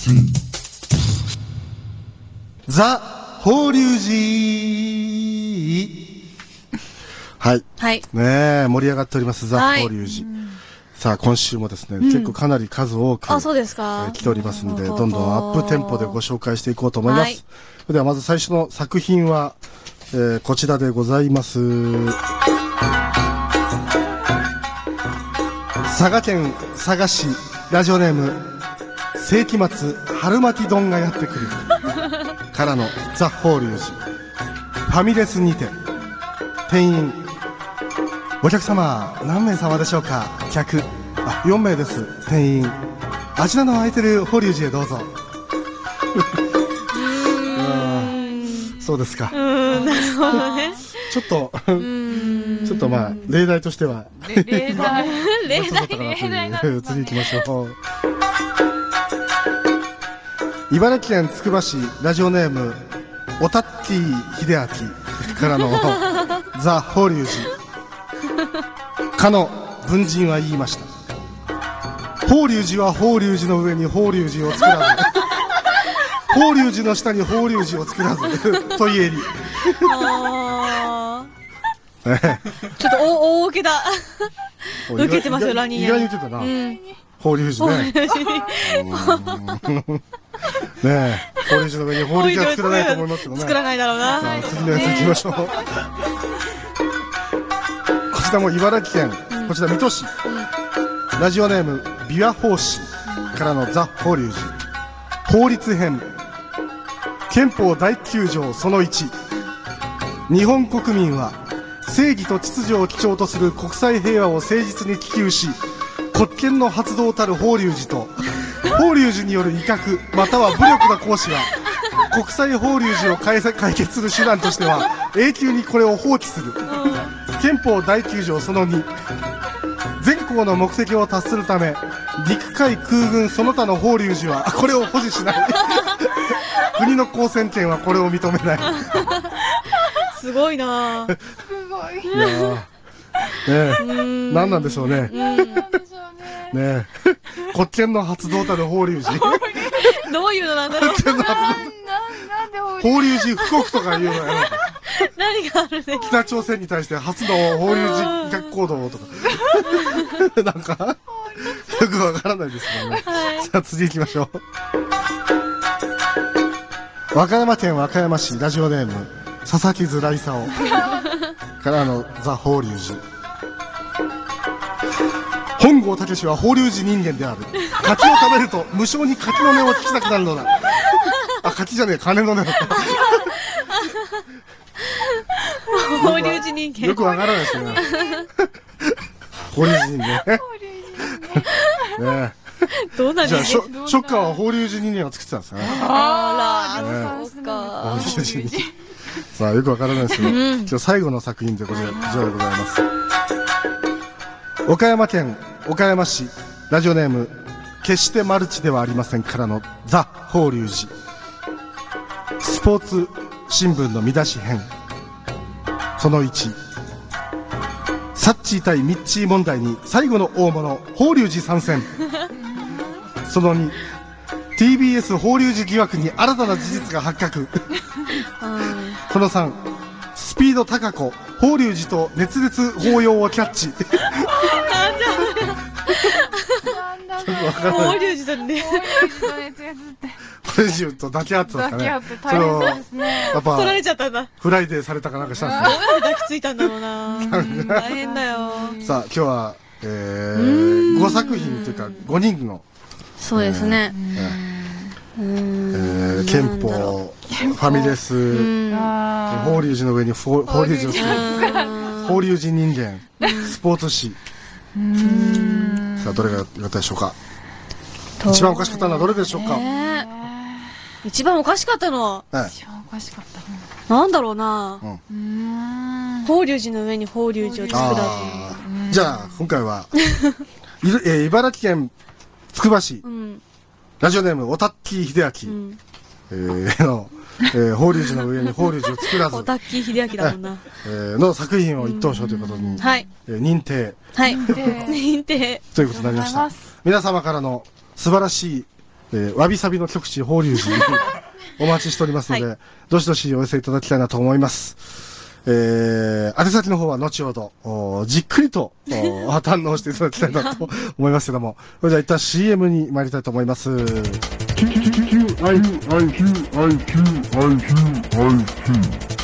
ザ・法隆寺。はい。 はい。 ねえ、盛り上がっております、ザ・はい法隆寺。さあ、今週もですね、結構かなり数多く、 そうですか、 来ておりますので、どんどんアップテンポでご紹介していこうと思います。はい、それではまず最初の作品は、こちらでございます。佐賀県佐賀市、ラジオネーム、世紀末春巻き丼がやってくるからのザ・法隆寺。ファミレスにて店員、お客様何名様でしょうか。客、4名です。店員、あちらの空いてる法隆寺へどうぞ。そうですか。 なるほどね。 ちょっとまあ例題としては例題次行きましょう。茨城県つくば市、ラジオネームおたっきー秀明からのザ・法隆寺。かの文人は言いました。法隆寺は法隆寺の上に法隆寺を作らず、法隆寺の下に法隆寺を作らずと言えり。 ちょっと大受けだ。受けてますよ、ラニーニャ。 意外に受けたな。法隆寺ね。ねえ、法隆寺の上に法隆寺は作らないと思いますけどね。作らないだろうな。 さあ、次のやつ行きましょう。こちらも茨城県、こちら水戸市、ラジオネーム琵琶法師からのザ・法隆寺。法律編、憲法第9条その1。日本国民は正義と秩序を基調とする国際平和を誠実に希求し、国権の発動たる法隆寺と法隆寺による威嚇または武力の行使は国際法隆寺を解決する手段としては永久にこれを放棄する。憲法第9条その2。全項の目的を達するため陸海空軍その他の法隆寺はこれを保持しない。国の公選権はこれを認めない。 すごいな。 すごい。 いや何なんでしょうね。ねえ、国権の発動たる法隆寺。 どういうのなんだろう。 法隆寺富国とかいうのやろうか。 何があるね。 北朝鮮に対して初の法隆寺威嚇行動とか。なんかよくわからないですけどね。さあ次行きましょう。和歌山県和歌山市、ラジオネーム佐々木ずらいさおからのザ・法隆寺。本郷武は法隆寺人間である。柿を食べると無性に柿の根を聞きたくなるのだ。柿じゃねえ、金の根だった。 法隆寺人間。 よくわからないですね。法隆寺人間ね。 どうなんですか。 じゃあショッカーは法隆寺人間が作ってたんですかね。 そうか。 さあよくわからないですけど、今日最後の作品でこちらでございます。岡山県岡山市、ラジオネーム決してマルチではありませんからのザ・法隆寺。スポーツ新聞の見出し編、その1。サッチー対ミッチー問題に最後の大物法隆寺参戦。その2。 TBS 法隆寺疑惑に新たな事実が発覚。その3。スピード高子法隆寺と熱烈抱擁をキャッチ。 法隆寺だね。 法隆寺と熱烈って。 法隆寺と抱き合ってたんですかね。 抱き合って大変そうですね。 やっぱ取られちゃったんだ。 フライデーされたかなんかしたんですね。 どうやって抱きついたんだろうな。大変だよ。 さあ今日は、5作品というか5人のそうですね。 憲法、ファミレス、法隆寺の上に法隆寺を作る、法隆寺人間、スポーツ紙。さあどれが良かったでしょうか。一番おかしかったのはどれでしょうか。 一番おかしかったのは、 一番おかしかったなんだろうな。法隆寺の上に法隆寺を作らず。 じゃあ今回は茨城県つくば市、ラジオネームおたっきー秀明の法隆寺の上に法隆寺を作らず、 おたっきー秀明だもんな。 の作品を一等賞ということに認定。 認定。 ということになりました。皆様からの素晴らしいわびさびの極地法隆寺にお待ちしておりますので、はい、どしどしお寄せいただきたいなと思います。宛先の方は後ほどじっくりと堪能していただきたいなと思いますけども、それでは一旦 CM に参りたいと思います。QIQIQIQIQIQ